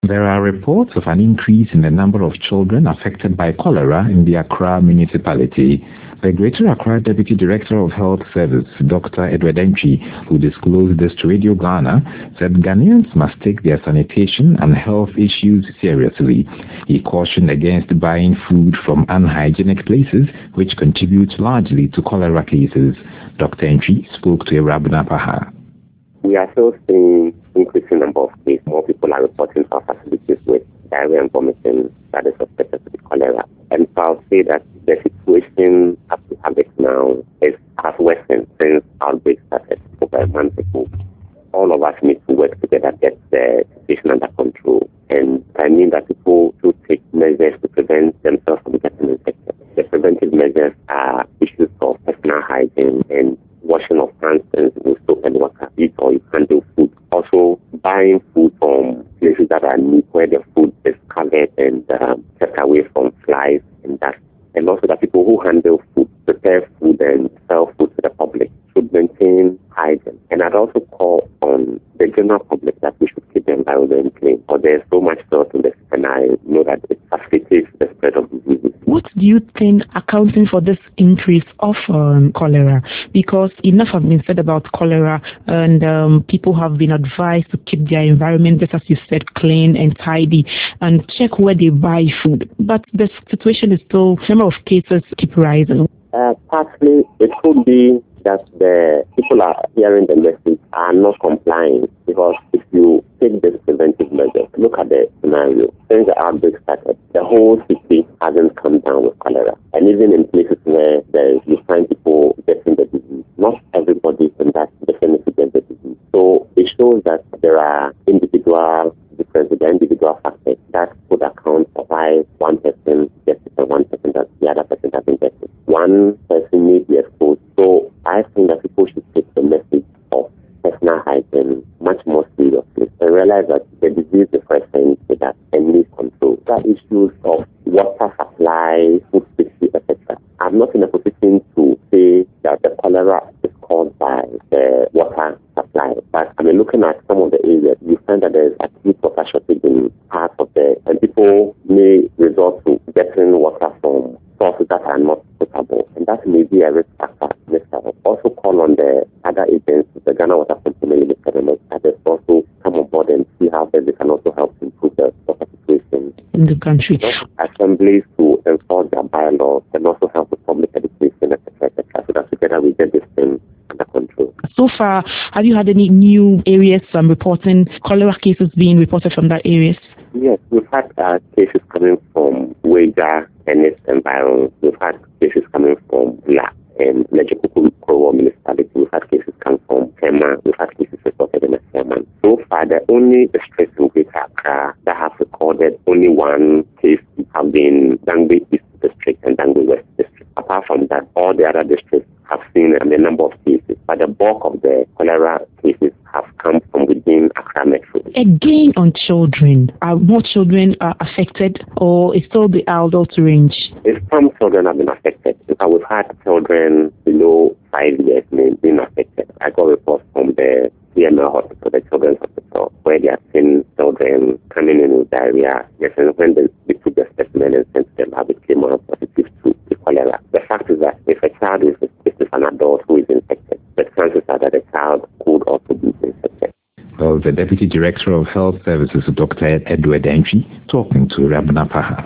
There are reports of an increase in the number of children affected by cholera in the Accra municipality. The Greater Accra Deputy Director of Health Service, Dr. Edward Entry, who disclosed this to Radio Ghana, said Ghanaians must take their sanitation and health issues seriously. He cautioned against buying food from unhygienic places, which contribute largely to cholera cases. Dr. Entry spoke to Rabna Paha. We are still seeing increasing number of cases. More people are reporting to our facilities with diarrhea and vomiting that is suspected to be cholera. And so I'll say that the situation as we have it now has worsened since outbreak started over a month ago. All of us need to work together to get the situation under control. And I mean that people should take measures to prevent themselves from getting infected. The preventive measures are issues of personal hygiene and washing of hands with soap and water, eat or you handle food. Also, buying food from places that are neat, where the food is covered and kept away from flies and dust. And also that people who handle food, prepare food and sell food to the public should maintain hygiene. And I'd also call on the general public that we should keep the environment clean. Because there's so much dirt in this, and I know that it facilitates the spread of diseases. What do you think accounting for this increase of cholera? Because enough have been said about cholera, and people have been advised to keep their environment, just as you said, clean and tidy, and check where they buy food. But the situation is still, number of cases keep rising. Partly, it could be that the people are hearing the message are not complying, because if you take this preventive measure, look at the scenario. Since the outbreak started, the whole city hasn't come down with cholera. And even in places where you find people getting the disease, not everybody can definitely get the disease. So it shows that there are individual differences, the individual factors that would account for why one person gets it and one person does, the other person doesn't get it. One person may be exposed. So I think that people should take the message of personal hygiene much more seriously and realize that the disease is present with that and needs control. There are issues of water supply, food safety, etc. I'm not in a position to say that the cholera is caused by the water supply, but I mean, looking at some of the areas, you find that there is acute water shortage in parts of and people may resort to getting water from sources that are not potable, and that may be a risk factor. Also call on the other agencies, the Ghana Water Company Limited, and others also come on board and see how they can also help improve the water situation in the country. Assemblies to enforce their bylaws and also help with public education, etc., so that together we get this thing under control. So far, have you had any new areas reporting cholera cases being reported from that areas? Yes, we've had cases coming from Weja and its environment. We've had cases coming from La and Lejekuku municipality. We've had cases coming from Tema. We've had cases reported in Asiaman. So far, the only districts in Greater Accra that have recorded only one case have been Dangbe East District and Dangbe West District. Apart from that, all the other districts have seen a number of cases, but the bulk of the cholera cases have come from within Accra Metro. Again, on children, are more children affected, or is still the adult range? Some children have been affected. We've had children below 5 years being affected. I got reports from the CML hospital, the children's hospital, where they have seen children coming in with diarrhea. Yes, and when they took the specimen and sent to the lab, it came out positive to cholera. The fact is that if a child is an adult who is infected, the chances are that the child could also be infected. Well, the Deputy Director of Health Services, Dr. Edward Entry, talking to Rabna Paha.